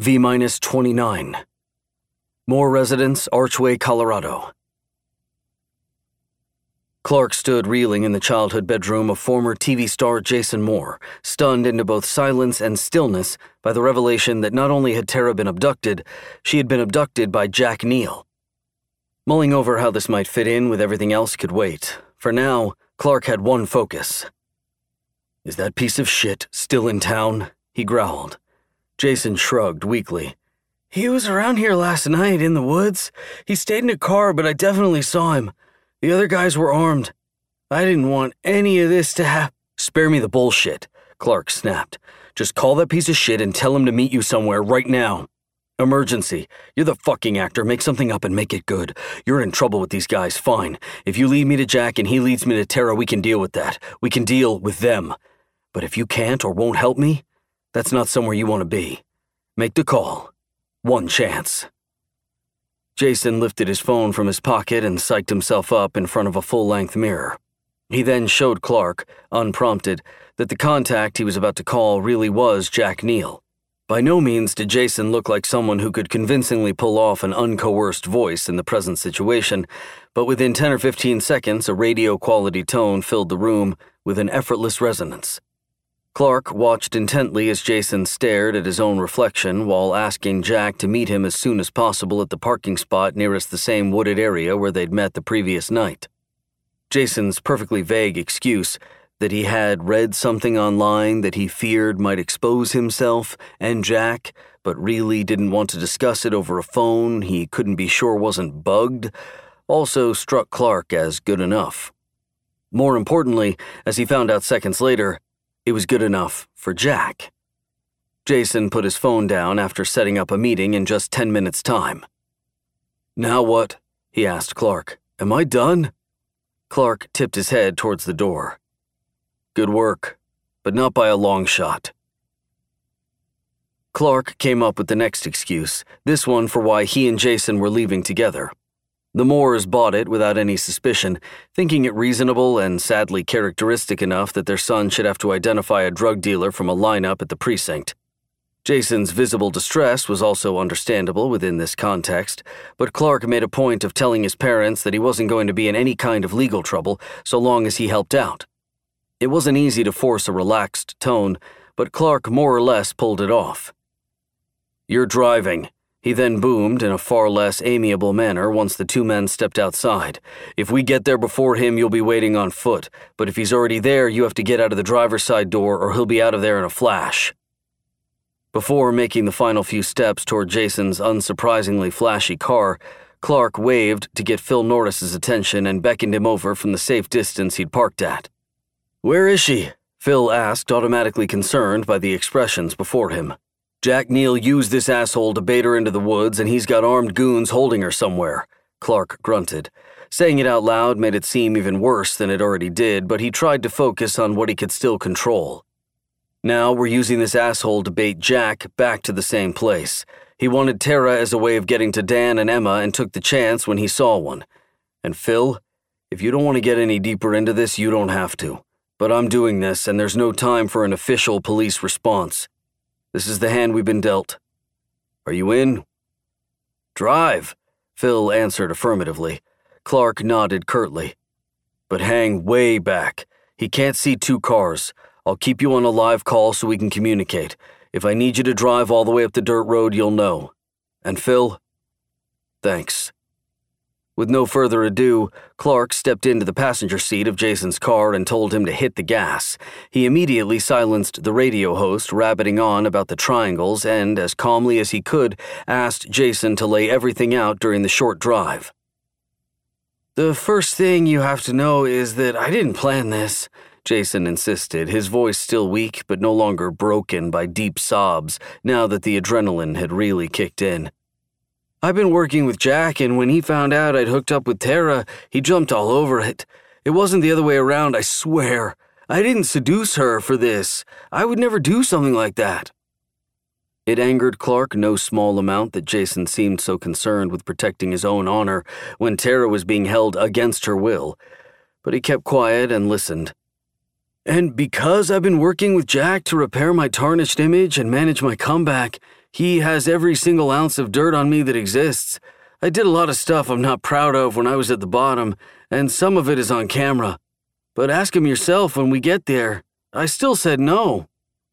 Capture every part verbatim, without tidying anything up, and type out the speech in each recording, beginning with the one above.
V twenty-nine. Moore Residence, Archway, Colorado. Clark stood reeling in the childhood bedroom of former T V star Jason Moore, stunned into both silence and stillness by the revelation that not only had Tara been abducted, she had been abducted by Jack Neal. Mulling over how this might fit in with everything else could wait. For now, Clark had one focus. "Is that piece of shit still in town?" he growled. Jason shrugged weakly. "He was around here last night in the woods. He stayed in a car, but I definitely saw him. The other guys were armed. I didn't want any of this to happen." "Spare me the bullshit," Clark snapped. "Just call that piece of shit and tell him to meet you somewhere right now. Emergency. You're the fucking actor. Make something up and make it good. You're in trouble with these guys, fine. If you lead me to Jack and he leads me to Tara, we can deal with that. We can deal with them. But if you can't or won't help me, that's not somewhere you want to be. Make the call. One chance." Jason lifted his phone from his pocket and psyched himself up in front of a full-length mirror. He then showed Clark, unprompted, that the contact he was about to call really was Jack Neal. By no means did Jason look like someone who could convincingly pull off an uncoerced voice in the present situation, but within ten or fifteen seconds, a radio-quality tone filled the room with an effortless resonance. Clark watched intently as Jason stared at his own reflection while asking Jack to meet him as soon as possible at the parking spot nearest the same wooded area where they'd met the previous night. Jason's perfectly vague excuse that he had read something online that he feared might expose himself and Jack, but really didn't want to discuss it over a phone he couldn't be sure wasn't bugged, also struck Clark as good enough. More importantly, as he found out seconds later, it was good enough for Jack. Jason put his phone down after setting up a meeting in just ten minutes' time. "Now what?" he asked Clark. "Am I done?" Clark tipped his head towards the door. "Good work, but not by a long shot." Clark came up with the next excuse, this one for why he and Jason were leaving together. The Moores bought it without any suspicion, thinking it reasonable and sadly characteristic enough that their son should have to identify a drug dealer from a lineup at the precinct. Jason's visible distress was also understandable within this context, but Clark made a point of telling his parents that he wasn't going to be in any kind of legal trouble so long as he helped out. It wasn't easy to force a relaxed tone, but Clark more or less pulled it off. "You're driving," he then boomed in a far less amiable manner once the two men stepped outside. "If we get there before him, you'll be waiting on foot, but if he's already there, you have to get out of the driver's side door or he'll be out of there in a flash." Before making the final few steps toward Jason's unsurprisingly flashy car, Clark waved to get Phil Norris's attention and beckoned him over from the safe distance he'd parked at. "Where is she?" Phil asked, automatically concerned by the expressions before him. "Jack Neal used this asshole to bait her into the woods, and he's got armed goons holding her somewhere," Clark grunted. Saying it out loud made it seem even worse than it already did, but he tried to focus on what he could still control. Now we're using this asshole to bait Jack back to the same place. He wanted Tara as a way of getting to Dan and Emma and took the chance when he saw one. And Phil, if you don't want to get any deeper into this, you don't have to. But I'm doing this, and there's no time for an official police response. This is the hand we've been dealt. Are you in?" "Drive," Phil answered affirmatively. Clark nodded curtly. "But hang way back. He can't see two cars. I'll keep you on a live call so we can communicate. If I need you to drive all the way up the dirt road, you'll know. And Phil, thanks." With no further ado, Clark stepped into the passenger seat of Jason's car and told him to hit the gas. He immediately silenced the radio host, rabbiting on about the triangles, and, as calmly as he could, asked Jason to lay everything out during the short drive. "The first thing you have to know is that I didn't plan this," Jason insisted, his voice still weak but no longer broken by deep sobs now that the adrenaline had really kicked in. "I've been working with Jack, and when he found out I'd hooked up with Tara, he jumped all over it. It wasn't the other way around, I swear. I didn't seduce her for this. I would never do something like that." It angered Clark no small amount that Jason seemed so concerned with protecting his own honor when Tara was being held against her will, but he kept quiet and listened. And because I've been working with Jack to repair my tarnished image and manage my comeback, he has every single ounce of dirt on me that exists. I did a lot of stuff I'm not proud of when I was at the bottom, and some of it is on camera. But ask him yourself when we get there. I still said no."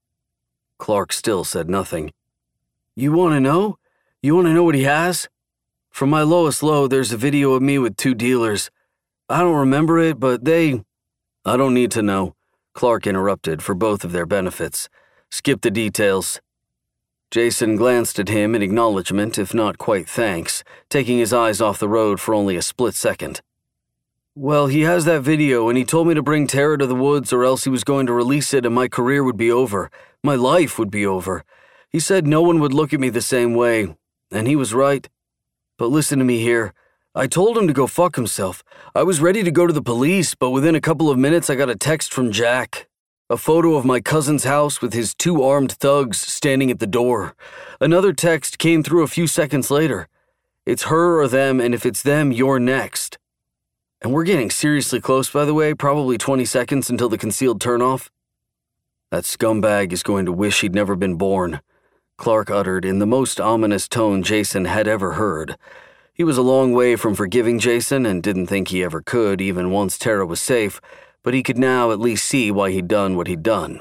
Clark still said nothing. "You want to know? You want to know what he has? From my lowest low, there's a video of me with two dealers. I don't remember it, but they—" "I don't need to know," Clark interrupted for both of their benefits. "Skip the details." Jason glanced at him in acknowledgement, if not quite thanks, taking his eyes off the road for only a split second. "Well, he has that video, and he told me to bring Tara to the woods or else he was going to release it and my career would be over. My life would be over. He said no one would look at me the same way, and he was right. But listen to me here. I told him to go fuck himself. I was ready to go to the police, but within a couple of minutes I got a text from Jack. A photo of my cousin's house with his two armed thugs standing at the door. Another text came through a few seconds later. It's her or them, and if it's them, you're next. And we're getting seriously close, by the way, probably twenty seconds until the concealed turnoff." "That scumbag is going to wish he'd never been born," Clark uttered in the most ominous tone Jason had ever heard. He was a long way from forgiving Jason and didn't think he ever could, even once Tara was safe, but he could now at least see why he'd done what he'd done.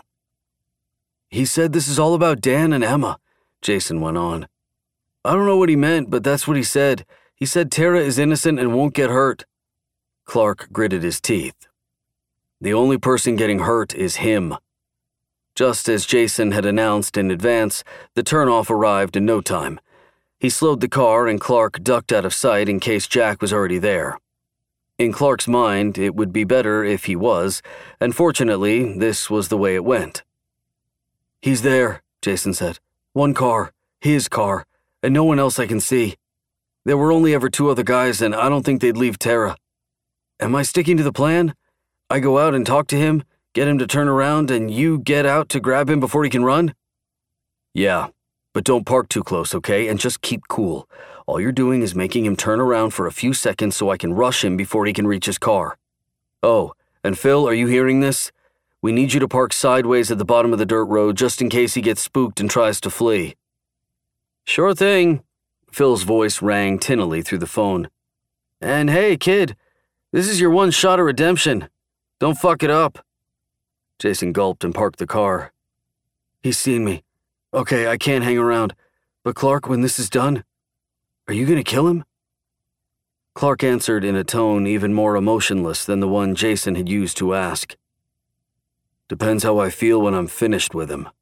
"He said this is all about Dan and Emma," Jason went on. "I don't know what he meant, but that's what he said. He said Tara is innocent and won't get hurt." Clark gritted his teeth. "The only person getting hurt is him." Just as Jason had announced in advance, the turnoff arrived in no time. He slowed the car and Clark ducked out of sight in case Jack was already there. In Clark's mind, it would be better if he was, and fortunately, this was the way it went. "He's there," Jason said. "One car, his car, and no one else I can see. There were only ever two other guys, and I don't think they'd leave Tara. Am I sticking to the plan? I go out and talk to him, get him to turn around, and you get out to grab him before he can run?" "Yeah, but don't park too close, okay? And just keep cool. All you're doing is making him turn around for a few seconds so I can rush him before he can reach his car. Oh, and Phil, are you hearing this? We need you to park sideways at the bottom of the dirt road just in case he gets spooked and tries to flee." "Sure thing," Phil's voice rang tinnily through the phone. "And hey, kid, this is your one shot at redemption. Don't fuck it up." Jason gulped and parked the car. "He's seen me. Okay, I can't hang around. But Clark, when this is done, are you gonna kill him?" Clark answered in a tone even more emotionless than the one Jason had used to ask. "Depends how I feel when I'm finished with him."